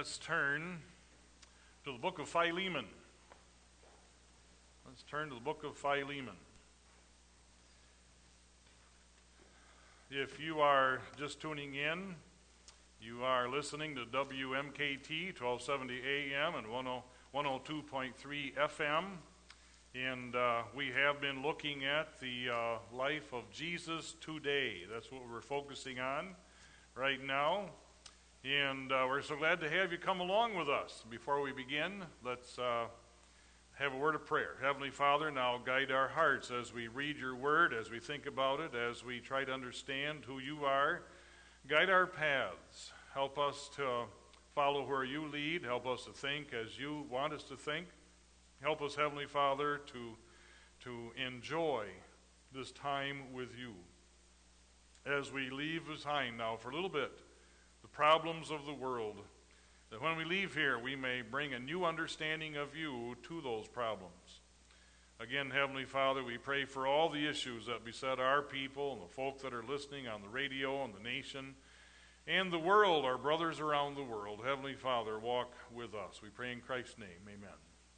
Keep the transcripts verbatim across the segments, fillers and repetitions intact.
Let's turn to the book of Philemon. Let's turn to the book of Philemon. If you are just tuning in, you are listening to W M K T twelve seventy A M and one oh two point three F M. And uh, we have been looking at the uh, life of Jesus today. That's what we're focusing on right now. And uh, we're so glad to have you come along with us. Before we begin, let's uh, have a word of prayer. Heavenly Father, now guide our hearts as we read your word, as we think about it, as we try to understand who you are. Guide our paths. Help us to follow where you lead. Help us to think as you want us to think. Help us, Heavenly Father, to, to enjoy this time with you. As we leave behind now for a little bit the problems of the world, that when we leave here we may bring a new understanding of you to those problems. Again, Heavenly Father, we pray for all the issues that beset our people and the folk that are listening on the radio and the nation and the world, our brothers around the world. Heavenly Father, walk with us. We pray in Christ's name. Amen.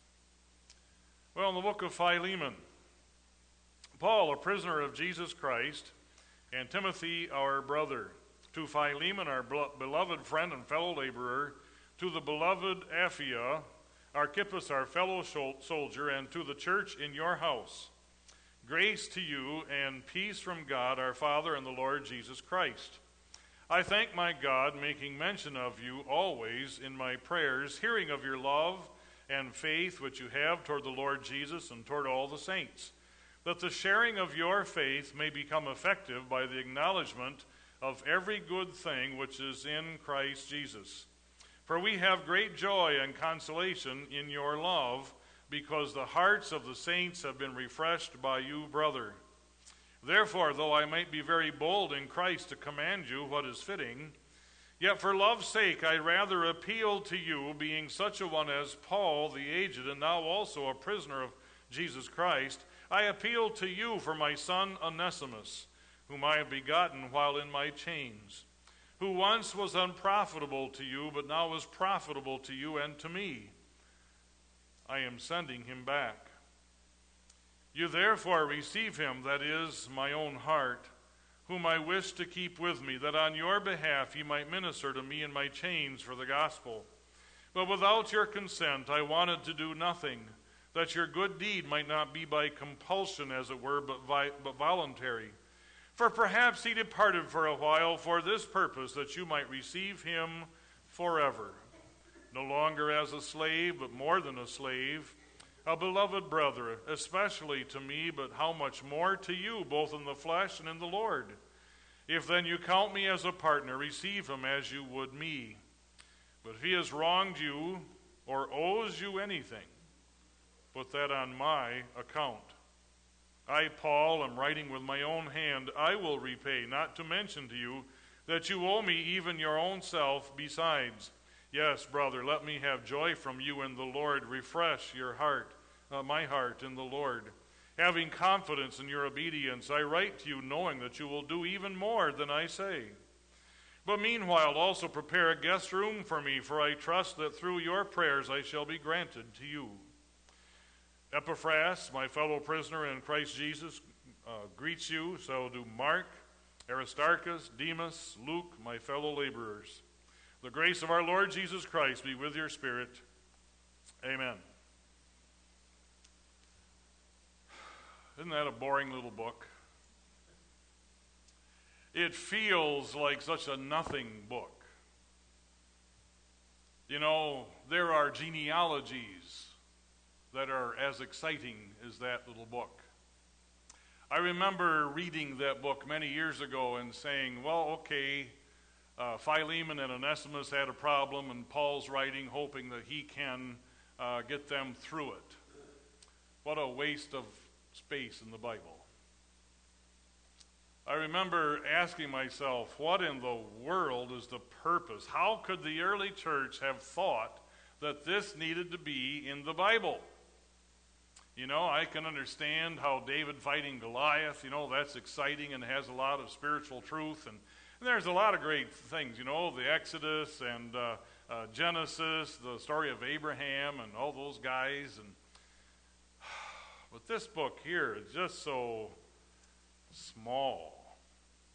Well, in the book of Philemon, Paul, a prisoner of Jesus Christ, and Timothy, our brother, to Philemon, our beloved friend and fellow laborer, to the beloved Apphia, Archippus, our fellow soldier, and to the church in your house. Grace to you and peace from God our Father and the Lord Jesus Christ. I thank my God, making mention of you always in my prayers, hearing of your love and faith which you have toward the Lord Jesus and toward all the saints, that the sharing of your faith may become effective by the acknowledgement of every good thing which is in Christ Jesus. For we have great joy and consolation in your love, because the hearts of the saints have been refreshed by you, brother. Therefore, though I might be very bold in Christ to command you what is fitting, yet for love's sake I rather appeal to you, being such a one as Paul the aged, and now also a prisoner of Jesus Christ, I appeal to you for my son Onesimus, whom I have begotten while in my chains, who once was unprofitable to you, but now is profitable to you and to me. I am sending him back. You therefore receive him, that is, my own heart, whom I wish to keep with me, that on your behalf he might minister to me in my chains for the gospel. But without your consent I wanted to do nothing, that your good deed might not be by compulsion, as it were, but, vi- but voluntary. For perhaps he departed for a while for this purpose, that you might receive him forever, no longer as a slave, but more than a slave, a beloved brother, especially to me, but how much more to you, both in the flesh and in the Lord. If then you count me as a partner, receive him as you would me. But if he has wronged you or owes you anything, put that on my account. I, Paul, am writing with my own hand. I will repay, not to mention to you that you owe me even your own self besides. Yes, brother, let me have joy from you in the Lord. Refresh your heart, uh, my heart in the Lord. Having confidence in your obedience, I write to you knowing that you will do even more than I say. But meanwhile also prepare a guest room for me, for I trust that through your prayers I shall be granted to you. Epaphras, my fellow prisoner in Christ Jesus, uh, greets you. So do Mark, Aristarchus, Demas, Luke, my fellow laborers. The grace of our Lord Jesus Christ be with your spirit. Amen. Isn't that a boring little book? It feels like such a nothing book. You know, there are genealogies that are as exciting as that little book. I remember reading that book many years ago and saying, well, okay, uh, Philemon and Onesimus had a problem, and Paul's writing, hoping that he can uh, get them through it. What a waste of space in the Bible. I remember asking myself, what in the world is the purpose? How could the early church have thought that this needed to be in the Bible? You know, I can understand how David fighting Goliath, you know, that's exciting and has a lot of spiritual truth. And, and there's a lot of great things, you know, the Exodus and uh, uh, Genesis, the story of Abraham and all those guys. And but this book here is just so small.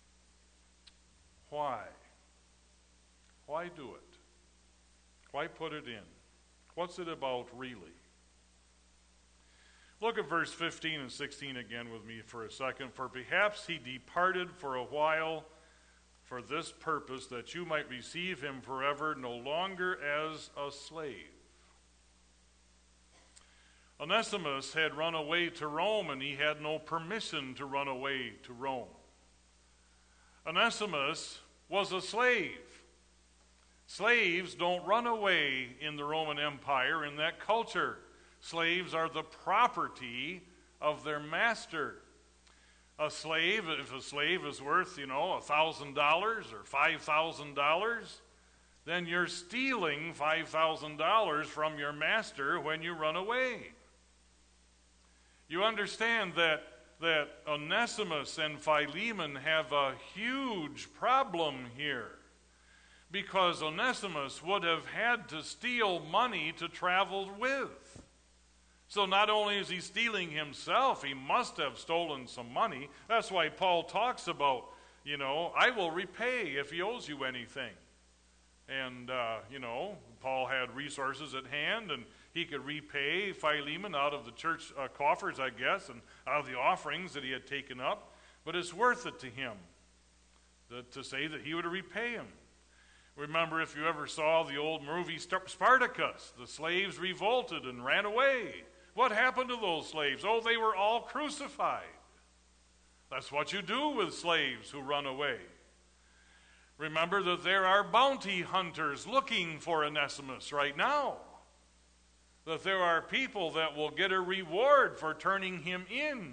Why? Why do it? Why put it in? What's it about really? Look at verse fifteen and sixteen again with me for a second. For perhaps he departed for a while for this purpose, that you might receive him forever, no longer as a slave. Onesimus had run away to Rome, and he had no permission to run away to Rome. Onesimus was a slave. Slaves don't run away in the Roman Empire, in that culture. Slaves are the property of their master. A slave, if a slave is worth, you know, one thousand dollars or five thousand dollars, then you're stealing five thousand dollars from your master when you run away. You understand that, that Onesimus and Philemon have a huge problem here, because Onesimus would have had to steal money to travel with. So not only is he stealing himself, he must have stolen some money. That's why Paul talks about, you know, I will repay if he owes you anything. And, uh, you know, Paul had resources at hand, and he could repay Philemon out of the church uh, coffers, I guess, and out of the offerings that he had taken up. But it's worth it to him that, to say that he would repay him. Remember, if you ever saw the old movie Spartacus, the slaves revolted and ran away. What happened to those slaves? Oh, they were all crucified. That's what you do with slaves who run away. Remember that there are bounty hunters looking for Onesimus right now. That there are people that will get a reward for turning him in.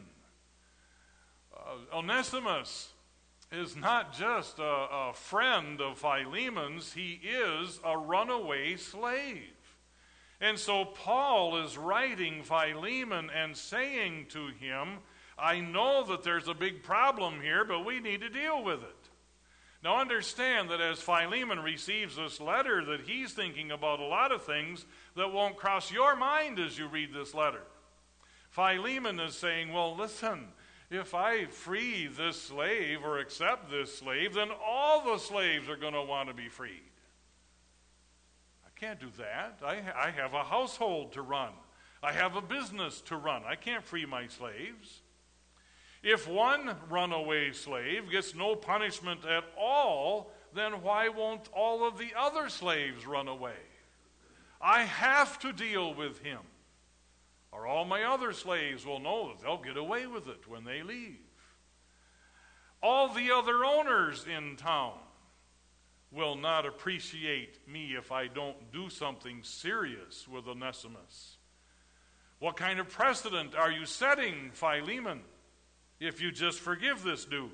Uh, Onesimus is not just a, a friend of Philemon's, he is a runaway slave. And so Paul is writing Philemon and saying to him, I know that there's a big problem here, but we need to deal with it. Now understand that as Philemon receives this letter, that he's thinking about a lot of things that won't cross your mind as you read this letter. Philemon is saying, well, listen, if I free this slave or accept this slave, then all the slaves are going to want to be freed. I can't do that. I, I have a household to run. I have a business to run. I can't free my slaves. If one runaway slave gets no punishment at all, then why won't all of the other slaves run away? I have to deal with him, or all my other slaves will know that they'll get away with it when they leave. All the other owners in town will not appreciate me if I don't do something serious with Onesimus. What kind of precedent are you setting, Philemon, if you just forgive this dude?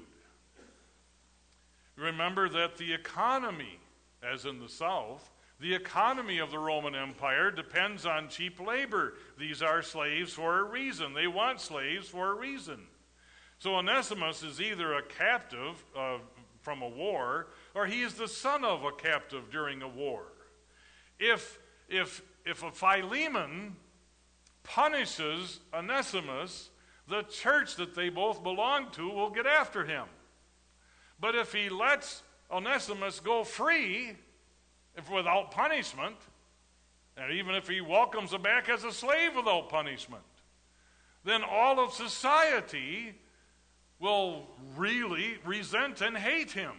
Remember that the economy, as in the South, the economy of the Roman Empire depends on cheap labor. These are slaves for a reason. They want slaves for a reason. So Onesimus is either a captive uh, from a war, or he is the son of a captive during a war. If, if, if a Philemon punishes Onesimus, the church that they both belong to will get after him. But if he lets Onesimus go free, if without punishment, and even if he welcomes him back as a slave without punishment, then all of society will really resent and hate him.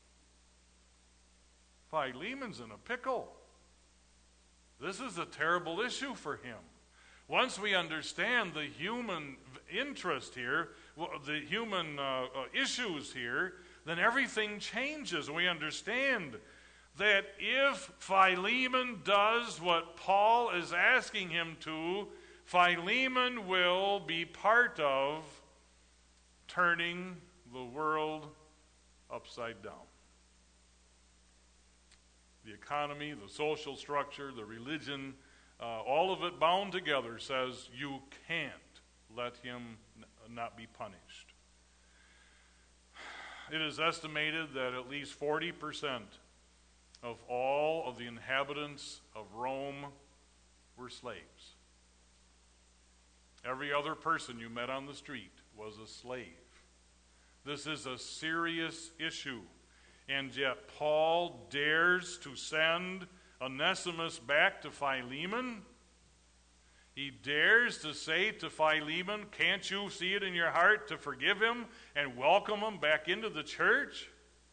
Philemon's in a pickle. This is a terrible issue for him. Once we understand the human interest here, the human uh, uh, issues here, then everything changes. We understand that if Philemon does what Paul is asking him to, Philemon will be part of turning the world upside down. The economy, the social structure, the religion, uh, all of it bound together says you can't let him n- not be punished. It is estimated that at least forty percent of all of the inhabitants of Rome were slaves. Every other person you met on the street was a slave. This is a serious issue. And yet Paul dares to send Onesimus back to Philemon. He dares to say to Philemon, can't you see it in your heart to forgive him and welcome him back into the church?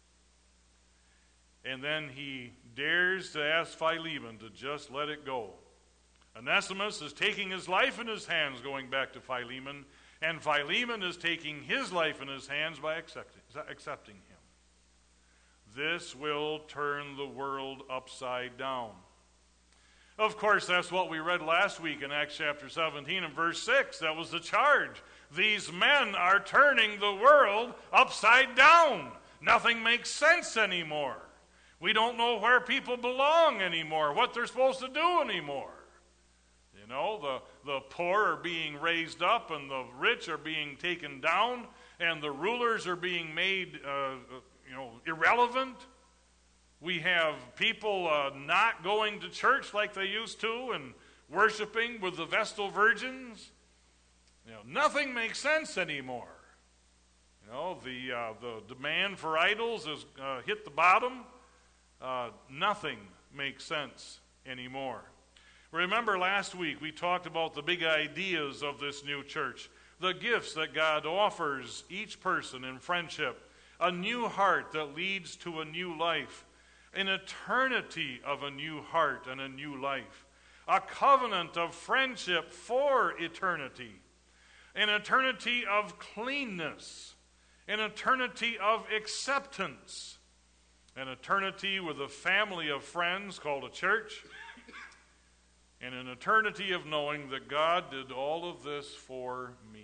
And then he dares to ask Philemon to just let it go. Onesimus is taking his life in his hands going back to Philemon, and Philemon is taking his life in his hands by accepting, accepting him. This will turn the world upside down. Of course, that's what we read last week in Acts chapter seventeen and verse six. That was the charge. These men are turning the world upside down. Nothing makes sense anymore. We don't know where people belong anymore, what they're supposed to do anymore. You know, the, the poor are being raised up and the rich are being taken down and the rulers are being made, uh, you know, irrelevant. We have people uh, not going to church like they used to and worshiping with the Vestal virgins. You know, nothing makes sense anymore. You know, the uh, the demand for idols has uh, hit the bottom. Uh, nothing makes sense anymore. Remember last week we talked about the big ideas of this new church, the gifts that God offers each person in friendship, a new heart that leads to a new life, an eternity of a new heart and a new life, a covenant of friendship for eternity, an eternity of cleanness, an eternity of acceptance, an eternity with a family of friends called a church, and an eternity of knowing that God did all of this for me,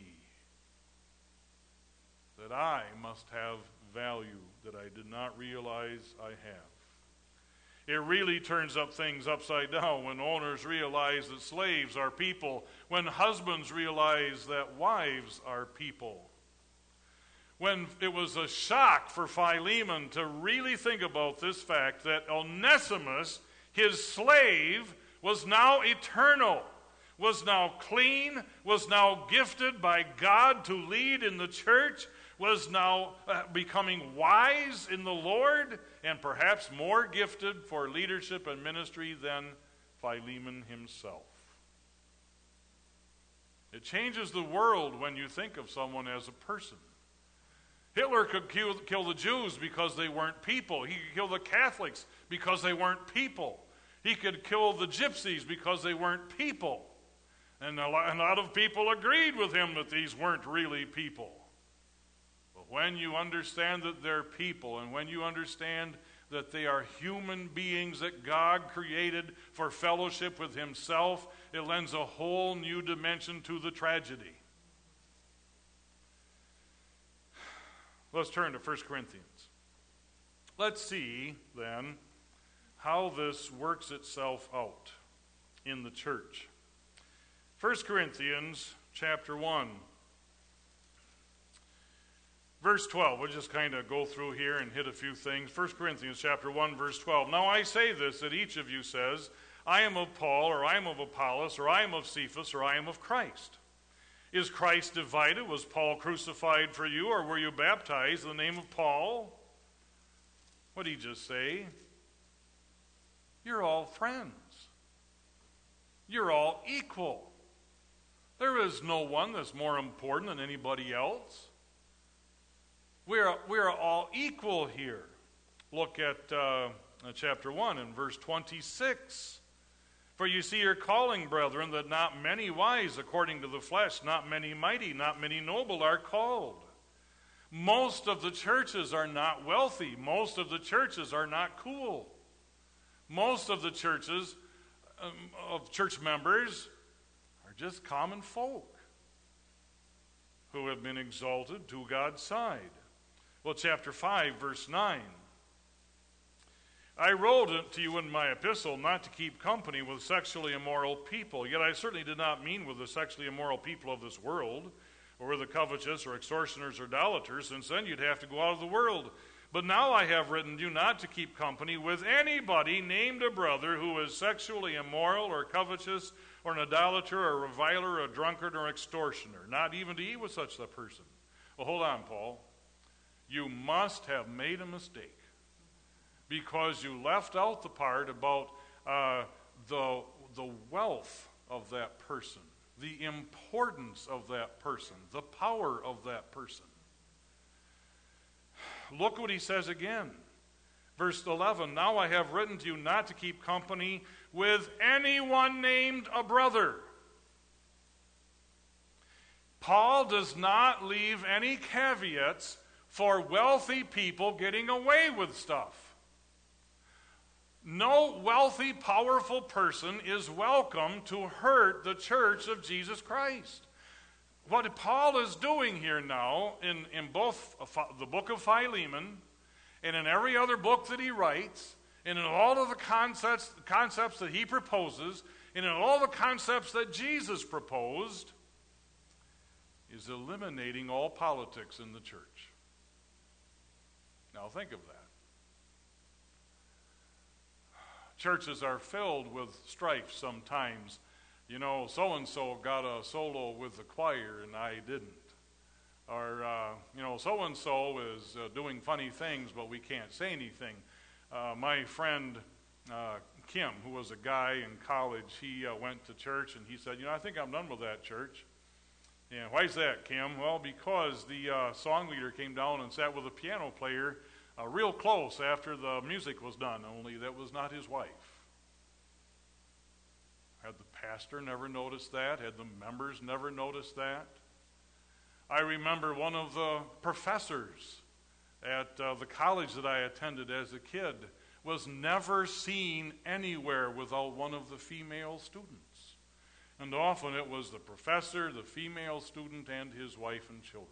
that I must have value that I did not realize I have. It really turns up things upside down when owners realize that slaves are people, when husbands realize that wives are people. When it was a shock for Philemon to really think about this fact that Onesimus, his slave, was now eternal, was now clean, was now gifted by God to lead in the church, was now uh, becoming wise in the Lord, and perhaps more gifted for leadership and ministry than Philemon himself. It changes the world when you think of someone as a person. Hitler could kill, kill the Jews because they weren't people. He could kill the Catholics because they weren't people. He could kill the gypsies because they weren't people. And a lot, a lot of people agreed with him that these weren't really people. But when you understand that they're people, and when you understand that they are human beings that God created for fellowship with himself, it lends a whole new dimension to the tragedy. Let's turn to First Corinthians. Let's see, then, how this works itself out in the church. First Corinthians chapter one, verse twelve. We'll just kind of go through here and hit a few things. First Corinthians chapter one, verse twelve. Now I say this, that each of you says, I am of Paul, or I am of Apollos, or I am of Cephas, or I am of Christ. Is Christ divided? Was Paul crucified for you, or were you baptized in the name of Paul? What did he just say? You're all friends. You're all equal. There is no one that's more important than anybody else. We're, we're all equal here. Look at uh, chapter one and verse twenty-six. For you see your calling, brethren, that not many wise according to the flesh, not many mighty, not many noble are called. Most of the churches are not wealthy. Most of the churches are not cool. Most of the churches, um, of church members, are just common folk who have been exalted to God's side. Well, chapter five, verse nine. I wrote it to you in my epistle not to keep company with sexually immoral people, yet I certainly did not mean with the sexually immoral people of this world, or with the covetous or extortioners or idolaters, since then you'd have to go out of the world. But now I have written you not to keep company with anybody named a brother who is sexually immoral or covetous or an idolater or a reviler or a drunkard or an extortioner, not even to eat with such a person. Well, hold on, Paul. You must have made a mistake because you left out the part about uh, the, the wealth of that person, the importance of that person, the power of that person. Look what he says again. Verse eleven, now I have written to you not to keep company with anyone named a brother. Paul does not leave any caveats for wealthy people getting away with stuff. No wealthy, powerful person is welcome to hurt the church of Jesus Christ. What Paul is doing here now, in, in both the book of Philemon and in every other book that he writes, and in all of the concepts, concepts that he proposes, and in all the concepts that Jesus proposed, is eliminating all politics in the church. Now think of that. Churches are filled with strife sometimes. You know, so-and-so got a solo with the choir and I didn't. Or, uh, you know, so-and-so is uh, doing funny things, but we can't say anything. Uh, my friend uh, Kim, who was a guy in college, he uh, went to church and he said, you know, I think I'm done with that church. And why is that, Kim? Well, because the uh, song leader came down and sat with a piano player uh, real close after the music was done, only that was not his wife. Had the pastor never noticed that? Had the members never noticed that? I remember one of the professors at uh, the college that I attended as a kid was never seen anywhere without one of the female students. And often it was the professor, the female student, and his wife and children.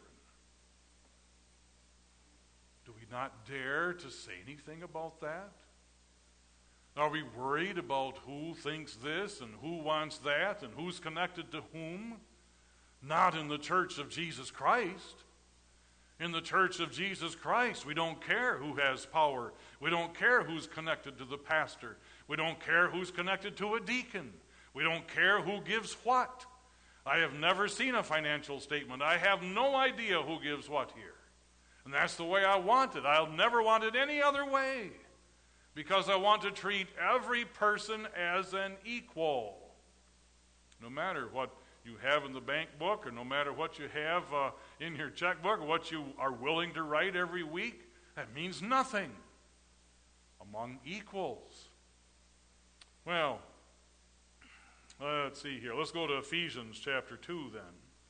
Do we not dare to say anything about that? Are we worried about who thinks this and who wants that and who's connected to whom? Not in the church of Jesus Christ. In the church of Jesus Christ, we don't care who has power. We don't care who's connected to the pastor. We don't care who's connected to a deacon. We don't care who gives what. I have never seen a financial statement. I have no idea who gives what here. And that's the way I want it. I'll never want it any other way. Because I want to treat every person as an equal. No matter what you have in the bank book, or no matter what you have uh, in your checkbook, or what you are willing to write every week, that means nothing among equals. Well, let's see here. Let's go to Ephesians chapter two then.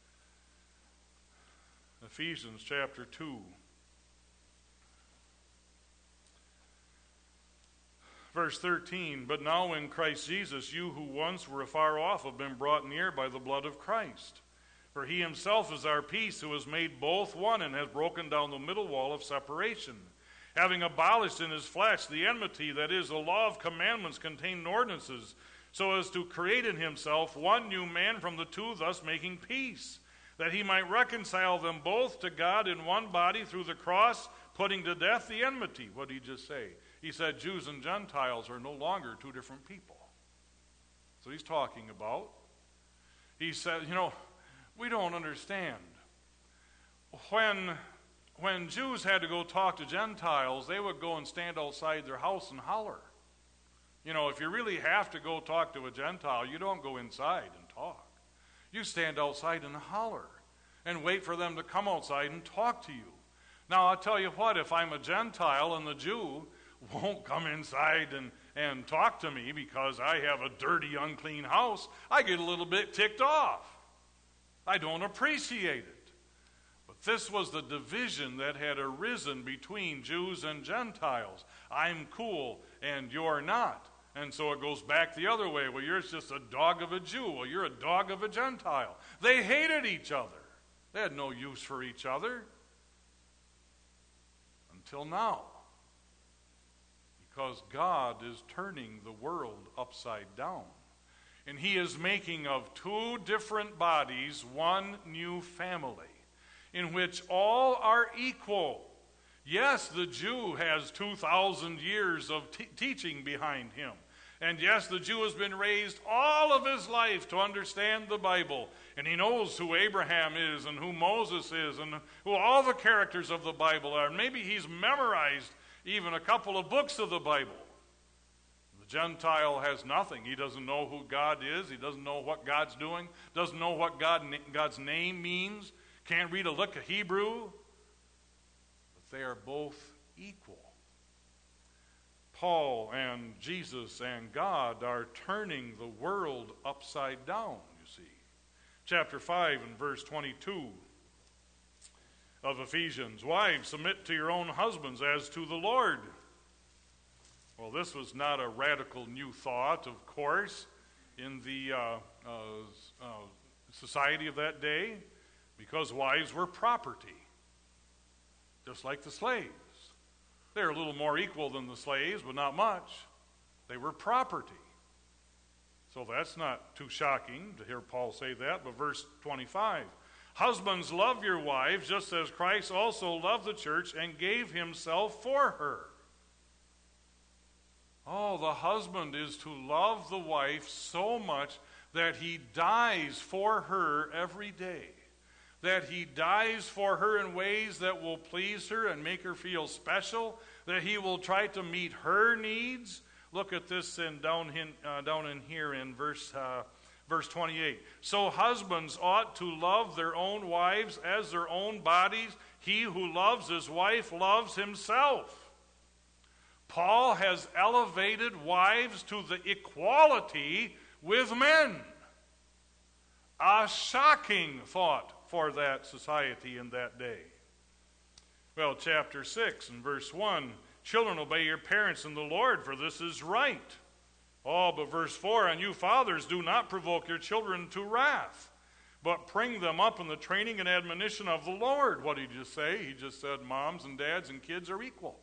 Ephesians chapter two. Verse thirteen, but now in Christ Jesus, you who once were afar off have been brought near by the blood of Christ. For he himself is our peace, who has made both one and has broken down the middle wall of separation, having abolished in his flesh the enmity, that is, the law of commandments contained in ordinances, so as to create in himself one new man from the two, thus making peace, that he might reconcile them both to God in one body through the cross, putting to death the enmity. What did he just say? He said Jews and Gentiles are no longer two different people. So he's talking about. He said, you know, we don't understand. When, when Jews had to go talk to Gentiles, they would go and stand outside their house and holler. You know, if you really have to go talk to a Gentile, you don't go inside and talk. You stand outside and holler and wait for them to come outside and talk to you. Now, I'll tell you what, if I'm a Gentile and the Jew won't come inside and, and talk to me because I have a dirty, unclean house, I get a little bit ticked off. I don't appreciate it. But this was the division that had arisen between Jews and Gentiles. I'm cool and you're not. And so it goes back the other way. Well, you're just a dog of a Jew. Well, you're a dog of a Gentile. They hated each other. They had no use for each other. Until now. Because God is turning the world upside down. And he is making of two different bodies one new family, in which all are equal, Yes, the Jew has two thousand years of te- teaching behind him. And yes, the Jew has been raised all of his life to understand the Bible. And he knows who Abraham is and who Moses is and who all the characters of the Bible are. And maybe he's memorized even a couple of books of the Bible. The Gentile has nothing. He doesn't know who God is. He doesn't know what God's doing. Doesn't know what God, God's name means. Can't read a lick of Hebrew. But they are both equal. Paul and Jesus and God are turning the world upside down, you see. Chapter five and verse twenty-two of Ephesians. Wives, submit to your own husbands as to the Lord. Well, this was not a radical new thought, of course, in the uh, uh, uh, society of that day, because wives were property, just like the slaves. They're a little more equal than the slaves, but not much. They were property. So that's not too shocking to hear Paul say that. But verse twenty-five, husbands, love your wives, just as Christ also loved the church and gave himself for her. Oh, the husband is to love the wife so much that he dies for her every day. That he dies for her in ways that will please her and make her feel special, that he will try to meet her needs. Look at this in, down, in, uh, down in here in verse, uh, verse twenty-eight. So husbands ought to love their own wives as their own bodies. He who loves his wife loves himself. Paul has elevated wives to the equality with men. A shocking thought for that society in that day. Well, chapter six and verse one, children, obey your parents in the Lord, for this is right. Oh, but verse four, and you fathers, do not provoke your children to wrath, but bring them up in the training and admonition of the Lord. What did he just say? He just said moms and dads and kids are equal.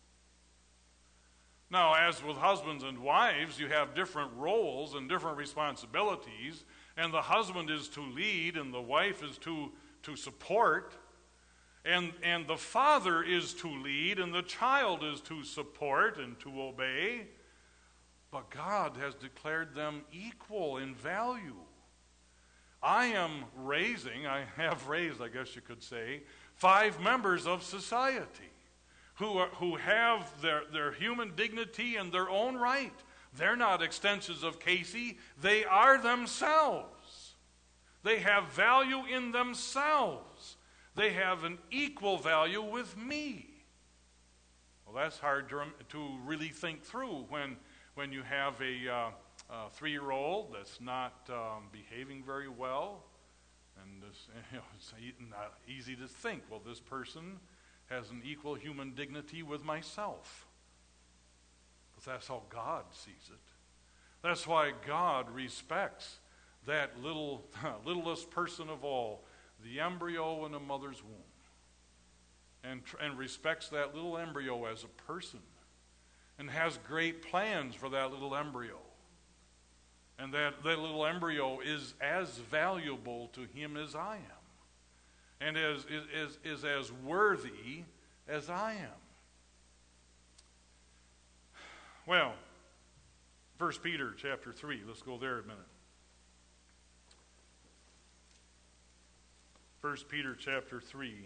Now, as with husbands and wives, you have different roles and different responsibilities, and the husband is to lead and the wife is to, to support, and, and the father is to lead and the child is to support and to obey. But God has declared them equal in value. I am raising, I have raised, I guess you could say, five members of society who, are, who have their, their human dignity in their own right. They're not extensions of Casey. They are themselves. They have value in themselves. They have an equal value with me. Well, that's hard to, to really think through when, when you have a, uh, a three-year-old that's not um, behaving very well. And this, you know, it's not easy to think, well, this person has an equal human dignity with myself. That's how God sees it. That's why God respects that little, littlest person of all, the embryo in a mother's womb, and, and respects that little embryo as a person, and has great plans for that little embryo. And that, that little embryo is as valuable to him as I am, and as, is, is as worthy as I am. Well, First Peter chapter three, let's go there a minute. First Peter chapter three,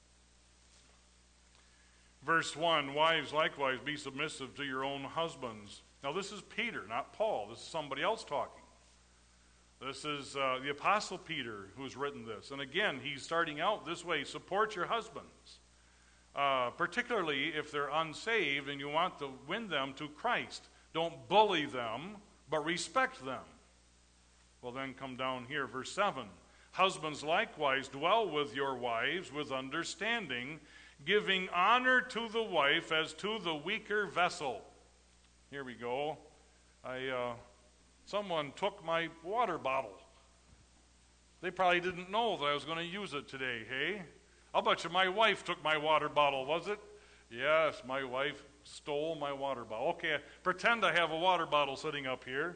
verse one, wives likewise be submissive to your own husbands. Now this is Peter, not Paul. This is somebody else talking. This is uh, the Apostle Peter who's written this. And again, he's starting out this way, support your husbands. Uh, particularly if they're unsaved and you want to win them to Christ. Don't bully them, but respect them. Well, then come down here, verse seven. Husbands likewise dwell with your wives with understanding, giving honor to the wife as to the weaker vessel. Here we go. I uh, someone took my water bottle. They probably didn't know that I was going to use it today, hey? I'll bet you my wife took my water bottle, was it? Yes, my wife stole my water bottle. Okay, pretend I have a water bottle sitting up here.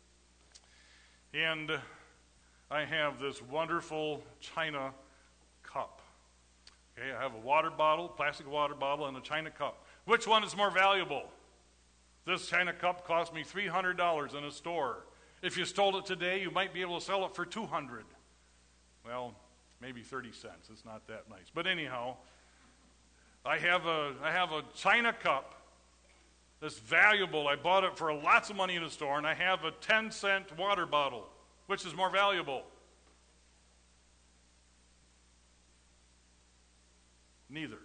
And I have this wonderful china cup Okay, I have a water bottle, plastic water bottle, and a china cup. Which one is more valuable? This china cup cost me three hundred dollars in a store. If you stole it today, you might be able to sell it for two hundred dollars. Well, maybe thirty cents. It's not that nice. But anyhow, I have a I have a china cup that's valuable. I bought it for lots of money in a store, and I have a ten cent water bottle. Which is more valuable? Neither.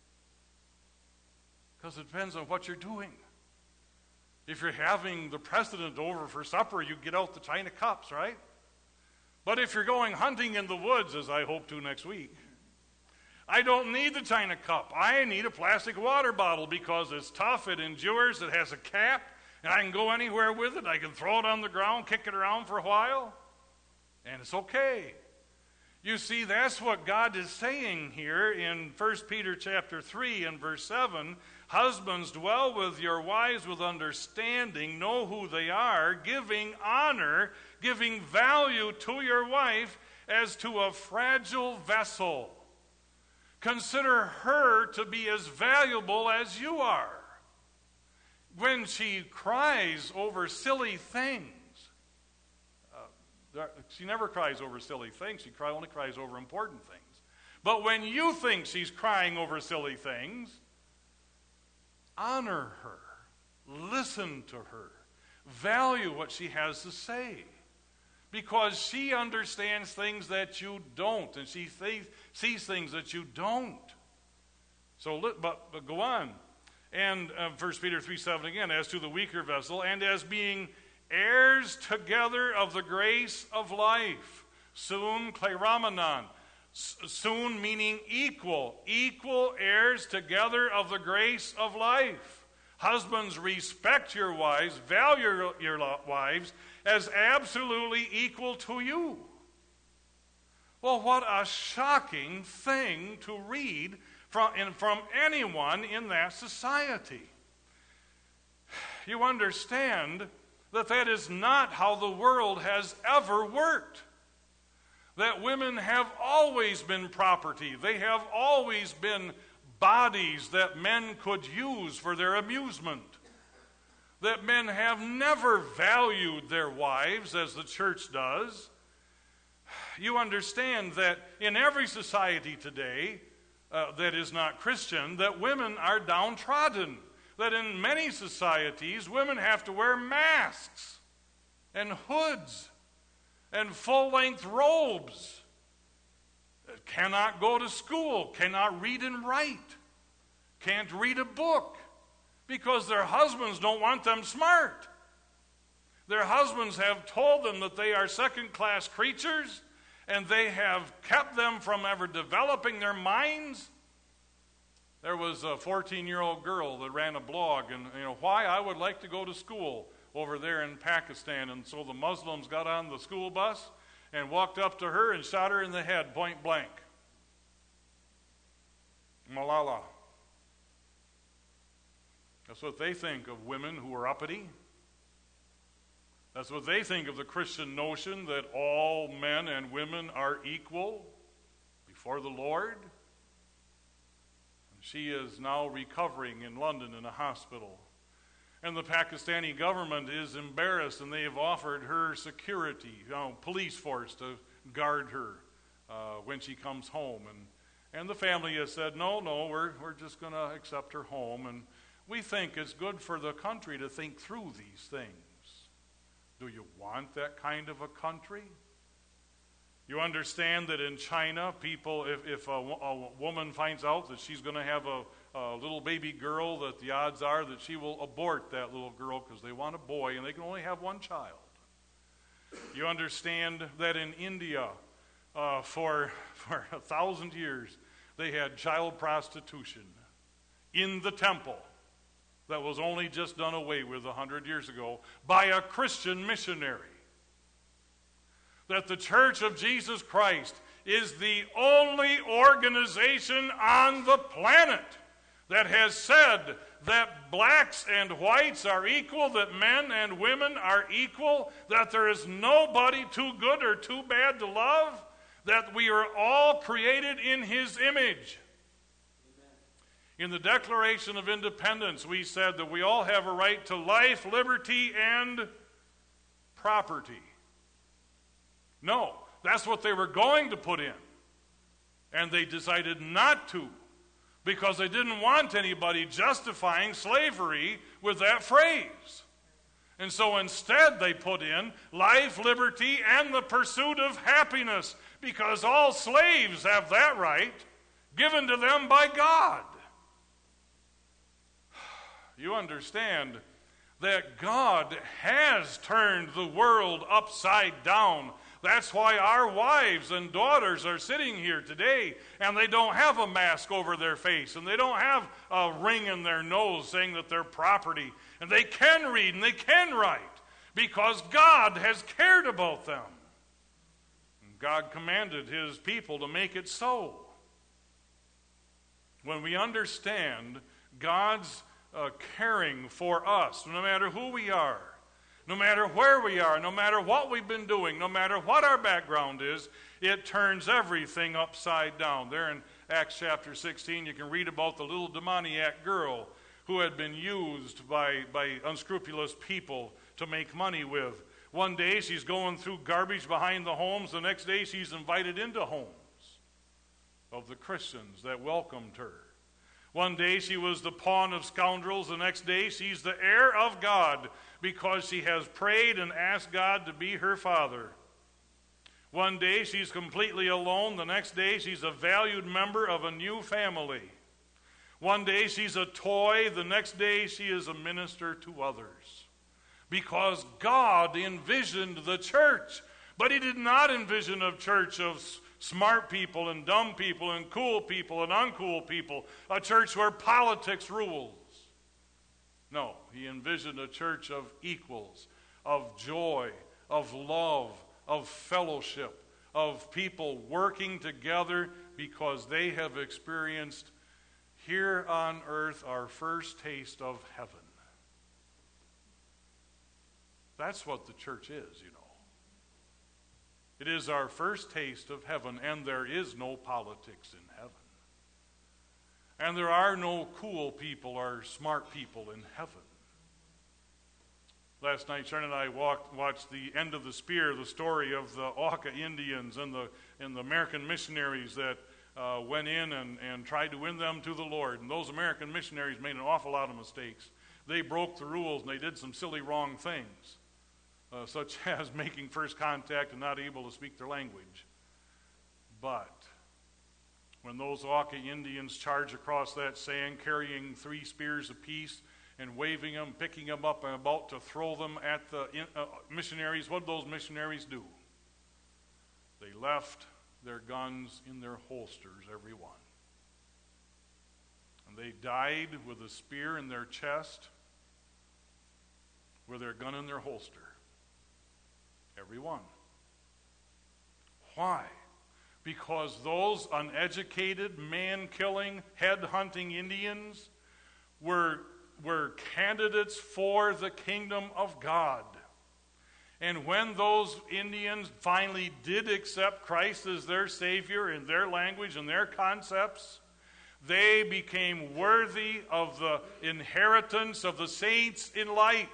Because it depends on what you're doing. If you're having the president over for supper, you get out the china cups, right? But if you're going hunting in the woods, as I hope to next week, I don't need the china cup. I need a plastic water bottle because it's tough, it endures, it has a cap, and I can go anywhere with it. I can throw it on the ground, kick it around for a while, and it's okay. You see, that's what God is saying here in First Peter chapter three and verse seven. Husbands, dwell with your wives with understanding, know who they are, giving honor, giving value to your wife as to a fragile vessel. Consider her to be as valuable as you are. When she cries over silly things, uh, she never cries over silly things. She cry, only cries over important things. But when you think she's crying over silly things, honor her. Listen to her. Value what she has to say. Because she understands things that you don't, and she th- sees things that you don't. So, but, but go on. And uh, First Peter three seven again, as to the weaker vessel, and as being heirs together of the grace of life. Soon, kleiramenon. Soon meaning equal. Equal heirs together of the grace of life. Husbands, respect your wives, value your wives as absolutely equal to you. Well, what a shocking thing to read from, from anyone in that society. You understand that that is not how the world has ever worked. That women have always been property. They have always been bodies that men could use for their amusement. That men have never valued their wives as the church does. You understand that in every society today uh, that is not Christian, that women are downtrodden. That in many societies, women have to wear masks and hoods and full-length robes, cannot go to school, cannot read and write, can't read a book, because their husbands don't want them smart. Their husbands have told them that they are second-class creatures, and they have kept them from ever developing their minds. There was a fourteen-year-old girl that ran a blog, and you know why I would like to go to school over there in Pakistan. And so the Muslims got on the school bus and walked up to her and shot her in the head point blank. Malala. That's what they think of women who are uppity. That's what they think of the Christian notion that all men and women are equal before the Lord. She is now recovering in London in a hospital. And the Pakistani government is embarrassed, and they have offered her security, you know, police force to guard her uh, when she comes home. And, and the family has said, no, no, we're, we're just going to accept her home. And we think it's good for the country to think through these things. Do you want that kind of a country? You understand that in China, people, if, if a, a woman finds out that she's going to have a, a little baby girl, that the odds are that she will abort that little girl because they want a boy and they can only have one child. You understand that in India, uh, for, for a thousand years, they had child prostitution in the temple that was only just done away with a hundred years ago by a Christian missionary. That the Church of Jesus Christ is the only organization on the planet that has said that blacks and whites are equal, that men and women are equal, that there is nobody too good or too bad to love, that we are all created in His image. In the Declaration of Independence, we said that we all have a right to life, liberty, and property. No, that's what they were going to put in. And they decided not to, because they didn't want anybody justifying slavery with that phrase. And so instead they put in life, liberty, and the pursuit of happiness, because all slaves have that right given to them by God. You understand that God has turned the world upside down. That's why our wives and daughters are sitting here today, and they don't have a mask over their face, and they don't have a ring in their nose saying that they're property, and they can read and they can write because God has cared about them. And God commanded his people to make it so. When we understand God's uh, caring for us, no matter who we are, no matter where we are, no matter what we've been doing, no matter what our background is, it turns everything upside down. There in Acts chapter sixteen, you can read about the little demoniac girl who had been used by, by unscrupulous people to make money with. One day she's going through garbage behind the homes. The next day she's invited into homes of the Christians that welcomed her. One day she was the pawn of scoundrels. The next day she's the heir of God because she has prayed and asked God to be her father. One day she's completely alone. The next day she's a valued member of a new family. One day she's a toy. The next day she is a minister to others. Because God envisioned the church. But he did not envision a church of smart people and dumb people and cool people and uncool people. A church where politics rules. No, he envisioned a church of equals, of joy, of love, of fellowship, of people working together because they have experienced here on earth our first taste of heaven. That's what the church is, you know. It is our first taste of heaven, and there is no politics in heaven. And there are no cool people or smart people in heaven. Last night, Sharon and I walked, watched the End of the Spear, the story of the Auca Indians and the, and the American missionaries that uh, went in and, and tried to win them to the Lord. And those American missionaries made an awful lot of mistakes. They broke the rules, and they did some silly wrong things, uh, such as making first contact and not able to speak their language. But when those Auca Indians charged across that sand, carrying three spears apiece and waving them, picking them up, and about to throw them at the uh, missionaries, what did those missionaries do? They left their guns in their holsters, every one. And they died with a spear in their chest, with their gun in their holster. Every one. Why? Because those uneducated, man-killing, head-hunting Indians were, were candidates for the kingdom of God. And when those Indians finally did accept Christ as their Savior in their language and their concepts, they became worthy of the inheritance of the saints in light.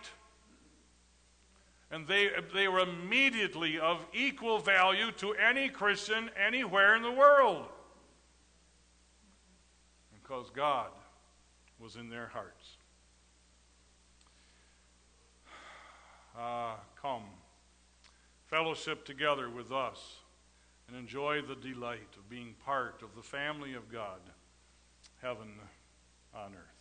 And they, they were immediately of equal value to any Christian anywhere in the world. Because God was in their hearts. Ah, come, fellowship together with us and enjoy the delight of being part of the family of God, heaven on earth.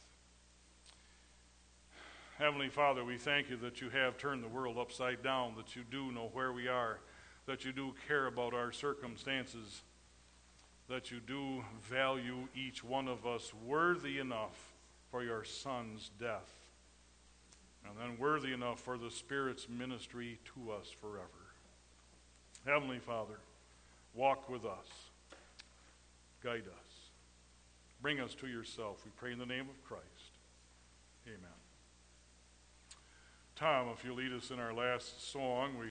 Heavenly Father, we thank you that you have turned the world upside down, that you do know where we are, that you do care about our circumstances, that you do value each one of us worthy enough for your Son's death, and then worthy enough for the Spirit's ministry to us forever. Heavenly Father, walk with us, guide us, bring us to yourself. We pray in the name of Christ. Amen. Tom, if you lead us in our last song, we